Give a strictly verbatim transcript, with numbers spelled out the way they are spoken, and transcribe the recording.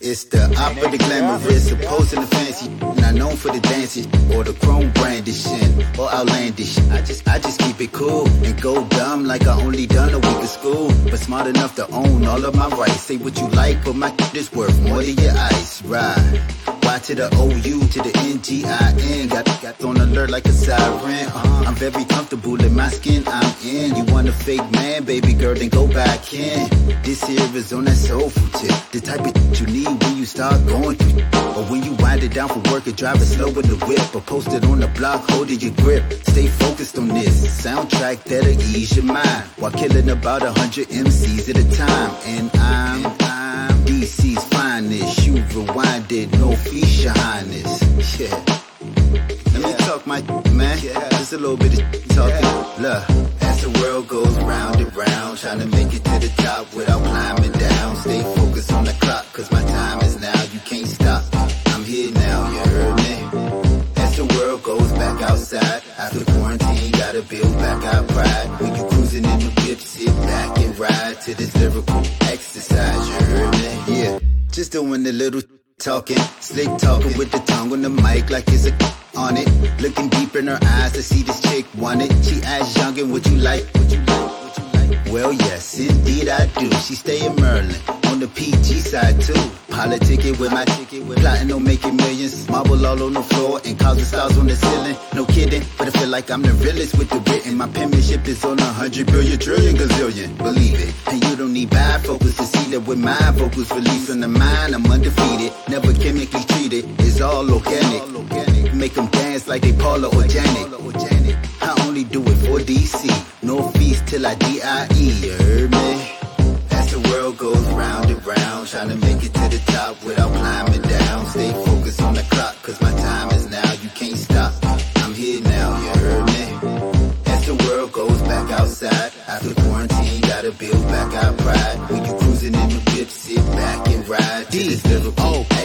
It's the opera, the glamorous, opposed to the fancy. Not known for the dancing or the chrome brandishing or outlandish. I just, I just keep it cool and go dumb like I only done a week of school, but smart enough to own all of my rights. Say what you like, but my is worth more than your ice. Right? Y to the O U to the N G I N. Got, got on alert like a siren. Uh, I'm very comfortable in my skin. I'm in. You want a fake man, baby girl? Then go back in. This here is on that soulful tip, the type of you need when you start going through. Or when you wind it down for work and drive it slow in the whip, or post it on the block holding your grip. Stay focused on this soundtrack that'll ease your mind while killing about a hundred M Cs at a time. And I'm, I'm D C's finest. You rewind it, no fees, your highness. Yeah. Let me talk my man. Just a little bit of talking. Look, as the world goes round and round, trying to make it to the top without climbing down. Stay focused on the clock, cause my time is now. You can't stop. I'm here now, you heard me? As the world goes back outside, after quarantine, gotta build back our pride. When you cruising in the whip, sit back and ride to this lyrical exercise, you heard me? Yeah, just doing a little talking, slick talking with the tongue on the mic like it's a on it. Looking deep in her eyes to see this chick want it. She asked youngin', would you like, would you like, would you like? Well, yes, indeed I do. She stay in Merlin, on the P G side too. Politicking with my ticket, with plotting on making millions. Marble all on the floor and causing stars on the ceiling. No kidding, but I feel like I'm the realest with the written. My penmanship is on a hundred billion trillion gazillion. Believe it, and you don't need bifocals to see that with my vocals released from the mind, I'm undefeated. Never chemically treated, it's all organic. Make them dance like they Paula or Janet. I only do it for D C, no fees till I D I E, you heard me? As the world goes round and round, trying to make it to the top without climbing down. Stay focused on the clock, cause my time is now. You can't stop, I'm here now, you heard me? As the world goes back outside, after quarantine, gotta build back our pride. When you cruising in the whip, sit back and ride to this lyrical